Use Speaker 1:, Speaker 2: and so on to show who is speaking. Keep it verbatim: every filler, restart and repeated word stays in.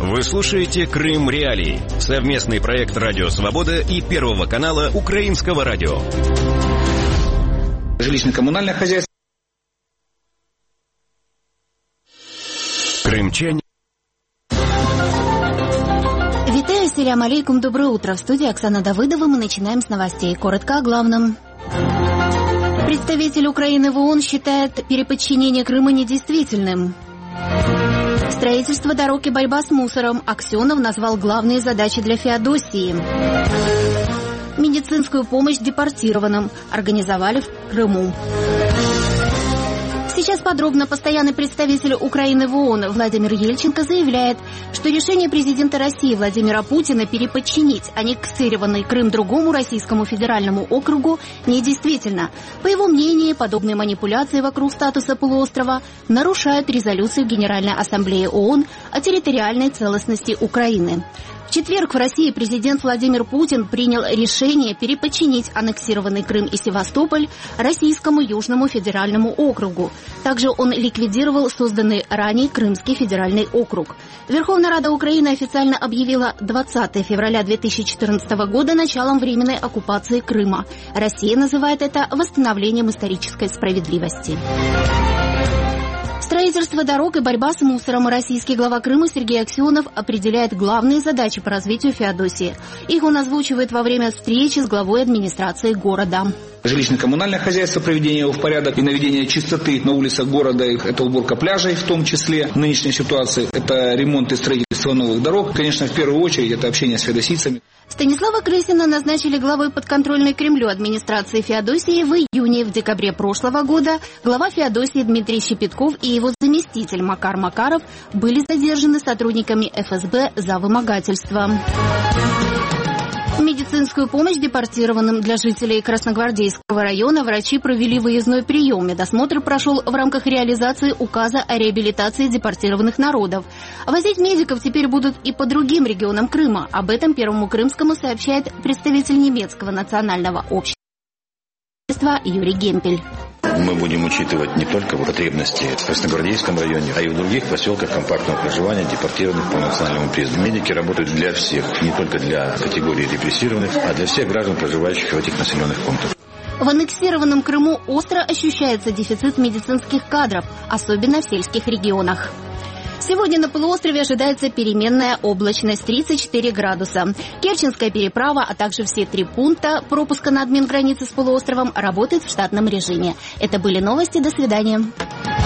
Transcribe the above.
Speaker 1: Вы слушаете «Крым Реалии» — совместный проект «Радио Свобода» и Первого канала Украинского радио.
Speaker 2: Жилищно-коммунальное хозяйство.
Speaker 1: Крымчане.
Speaker 3: Витаю, селям алейкум, доброе утро. В студии Оксана Давыдова. Мы начинаем с новостей. Коротко о главном. Представитель Украины в ООН считает переподчинение Крыма недействительным. Строительство дорог и борьба с мусором. Аксенов назвал главные задачи для Феодосии. Медицинскую помощь депортированным организовали в Крыму. Сейчас подробно. Постоянный представитель Украины в ООН Владимир Ельченко заявляет, что решение президента России Владимира Путина переподчинить аннексированный Крым другому российскому федеральному округу недействительно. По его мнению, подобные манипуляции вокруг статуса полуострова нарушают резолюцию Генеральной Ассамблеи ООН о территориальной целостности Украины. В четверг в России президент Владимир Путин принял решение переподчинить аннексированный Крым и Севастополь Российскому Южному федеральному округу. Также он ликвидировал созданный ранее Крымский федеральный округ. Верховная Рада Украины официально объявила двадцатое февраля две тысячи четырнадцатого года началом временной оккупации Крыма. Россия называет это восстановлением исторической справедливости. Строительство дорог и борьба с мусором. Российский глава Крыма Сергей Аксенов определяет главные задачи по развитию Феодосии. Их он озвучивает во время встречи с главой администрации города.
Speaker 2: Жилищно-коммунальное хозяйство, приведение его в порядок и наведение чистоты на улицах города, это уборка пляжей в том числе. В нынешней ситуации это ремонт и строительство новых дорог. Конечно, в первую очередь это общение с феодосийцами.
Speaker 3: Станислава Крысина назначили главой подконтрольной Кремлю администрации Феодосии в июне. В декабре прошлого года глава Феодосии Дмитрий Щепетков и его заместитель Макар Макаров были задержаны сотрудниками эф эс бэ за вымогательство. Медицинскую помощь депортированным. Для жителей Красногвардейского района врачи провели выездной прием. Медосмотр прошел в рамках реализации указа о реабилитации депортированных народов. Возить медиков теперь будут и по другим регионам Крыма. Об этом Первому Крымскому сообщает представитель немецкого национального общества Юрий Гемпель.
Speaker 4: Мы будем учитывать не только потребности в Красногвардейском районе, а и в других поселках компактного проживания депортированных по национальному признаку. Медики работают для всех, не только для категории репрессированных, а для всех граждан, проживающих в этих населенных пунктах.
Speaker 3: В аннексированном Крыму остро ощущается дефицит медицинских кадров, особенно в сельских регионах. Сегодня на полуострове ожидается переменная облачность тридцать четыре градуса. Керченская переправа, а также все три пункта пропуска на админгранице с полуостровом работают в штатном режиме. Это были новости. До свидания.